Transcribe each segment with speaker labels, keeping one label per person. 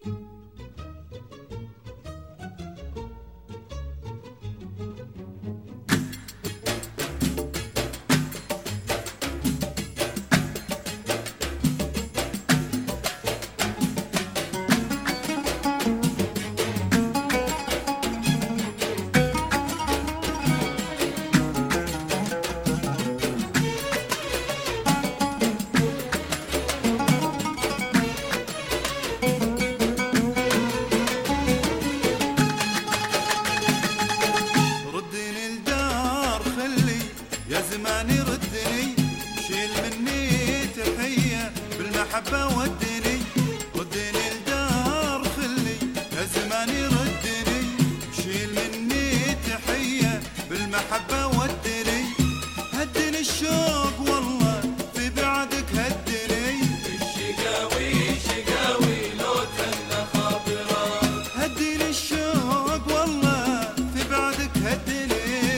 Speaker 1: يا زماني ردني، شيل مني تحية بالمحبة ودني، ردني الدار خلي. يا زماني ردني، شيل مني تحية بالمحبة ودني، هدني الشوق والله في بعدك هدني،
Speaker 2: الشقاوي شقاوي لو تهنى خاطره،
Speaker 1: هدني الشوق والله في بعدك هدني،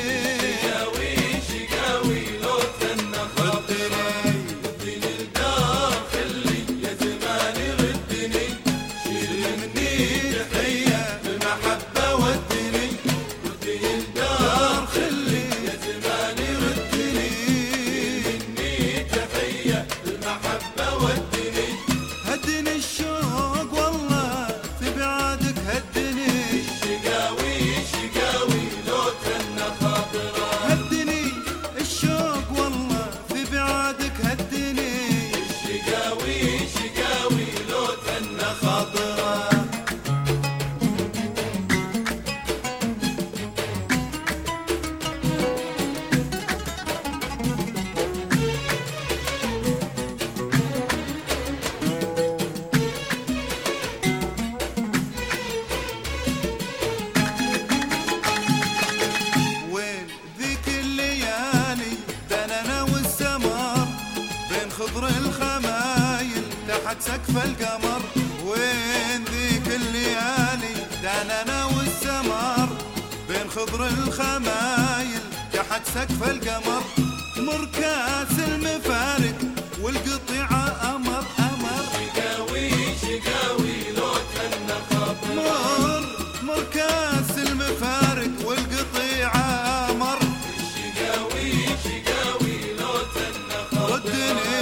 Speaker 1: خضر الخمايل تحت سقف القمر، وين ذيك الليالي داننا والسمر، بين خضر الخمايل تحت سقف القمر، مركاس المفارق والقطيعة أمر أمر،
Speaker 2: شقاوي شقاوي لو تهنى خاطره،
Speaker 1: مركاس المفارق والقطيعة أمر،
Speaker 2: الشقاوي شقاوي لو تهنى خاطره،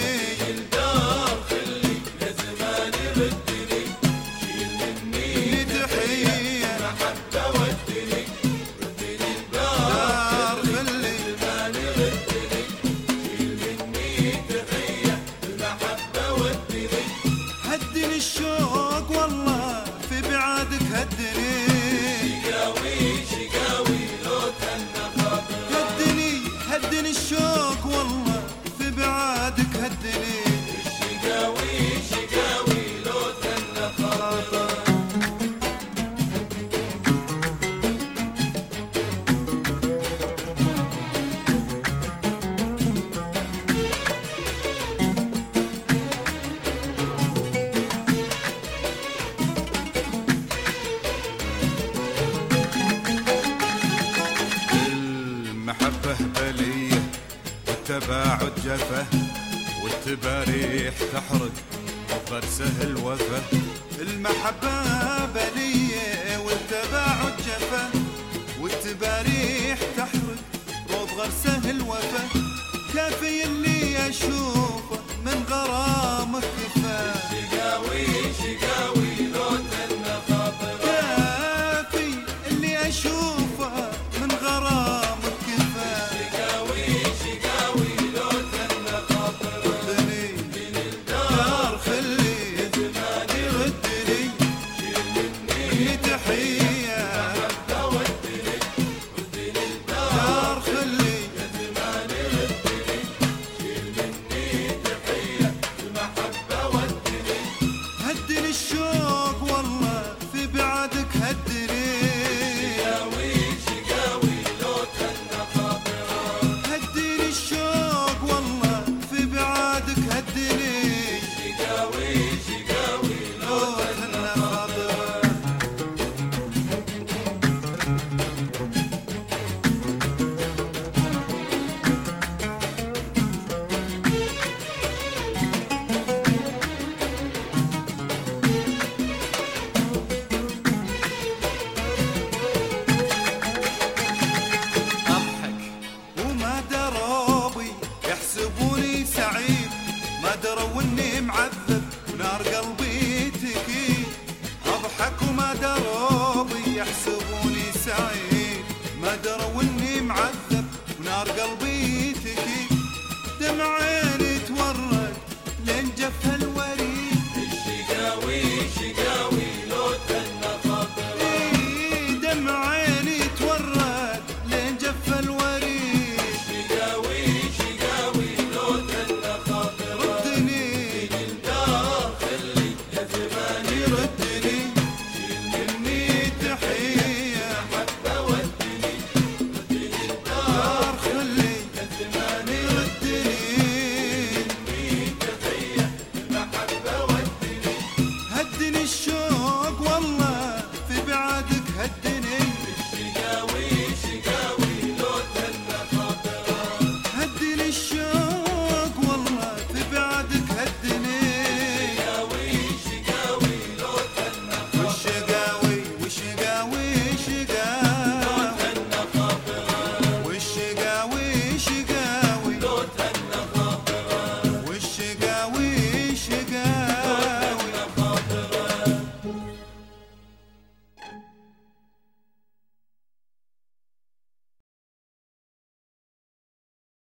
Speaker 1: هدني الشوق والله في بعادك هدني،
Speaker 2: شقاوي شقاوي لو تهنى خاطره،
Speaker 1: هدني الشوق والله في بعادك هدني،
Speaker 2: الشقاوي شقاوي لو تهنى خاطره.
Speaker 1: المحبة بلية والتباعد جفة، والتباريح تحرق وفرسه الوفا، المحبة بلية والتباعد جفة، والتباريح تحرق روض غرسه الوفا، كافي اللي أشوفه من غرامك كفا،
Speaker 2: شقاوي شقاوي لو تهنى خاطره،
Speaker 1: كافي اللي أشوفه من غرامك كفا،
Speaker 2: شقاوي شقاوي لو تهنى خاطره،
Speaker 1: ردني الدار خلي
Speaker 2: يا زماني
Speaker 1: ردني
Speaker 2: شيل مني
Speaker 1: مني تحية
Speaker 2: محبة ودني، ردني الدار
Speaker 1: دار خلي
Speaker 2: يا زماني ردني، شيل مني تحية المحبة ودني،
Speaker 1: هدني الشوق والله في بعادك هدني،
Speaker 2: شقاوي شقاوي لو تهنى خاطره،
Speaker 1: هدني الشوق والله في بعادك هدني،
Speaker 2: شقاوي شقاوي لو
Speaker 1: لو تهنى خاطرك. يرد